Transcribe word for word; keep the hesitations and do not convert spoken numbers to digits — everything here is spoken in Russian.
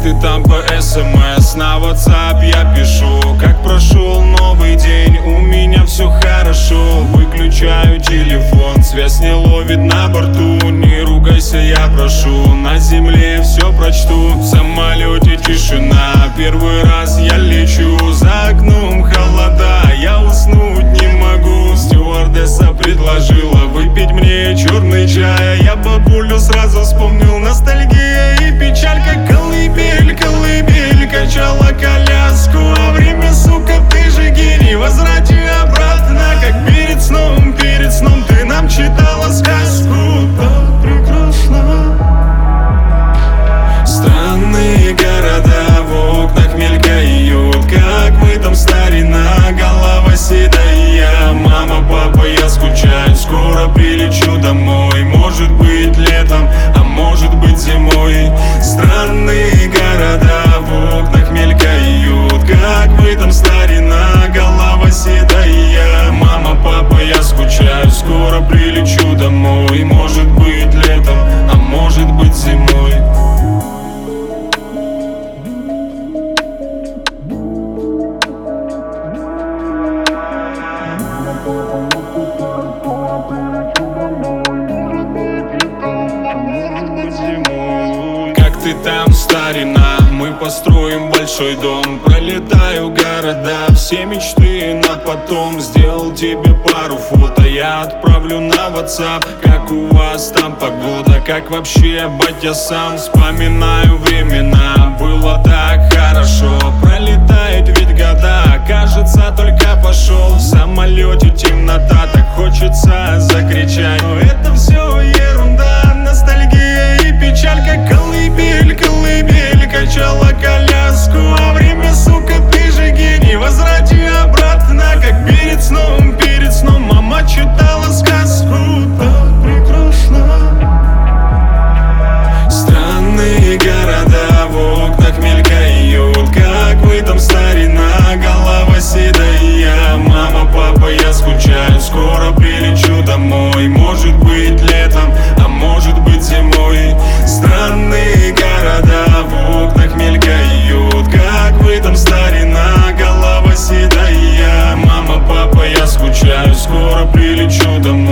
ты там по смс, на WhatsApp я пишу, как прошел новый день, у меня все хорошо. Выключаю телефон, связь не ловит на борту. Не ругайся, я прошу, на земле все прочту. В самолете тишина, первый раз я лечу. За окном холода, я уснуть не могу. Стюардесса предложила выпить мне черный чай. Я бабулю сразу вспомнил, ностальгия и печаль. Как колыбель, колыбель, качала коляску. А время, сука, ты же гений, возврати обратно. Как перед сном, перед сном ты нам читала сказку. Так прекрасно. Странные города в окнах мелькают, как мы там, старина, голова седая. Мама, папа, я скучаю, скоро прилечу домой. Может быть летом, а может быть зимой. Странные города в окнах мелькают, как вы там, старина, голова седая. Мама, папа, я скучаю, скоро прилечу домой. Может быть летом, а может быть зимой. Как ты там, старина? Мы построим большой дом. Пролетаю города, все мечты на потом. Сделал тебе пару фото, я отправлю на WhatsApp. Как у вас там погода, как вообще батя сам? Вспоминаю времена, было так хорошо. Пролетают ведь года, кажется, только пошел. В самолете темнота, так хочется закричать. Но это все ерунда, ностальгия и печаль. Как колыбель, колыбель, качала коляску. А время, сука, ты же гений, возврати обратно. Как перед сном, перед сном мама читала сказку. Так прекрасно. Странные города в окнах мелькают, как вы там, старина, голова седая. Мама, папа, я скучаю, скоро прилечу домой. Может быть летом, а может быть зимой. Странные города в окнах мелькают, как вы там, старина, голова седая. Мама, папа, я скучаю, скоро прилечу домой.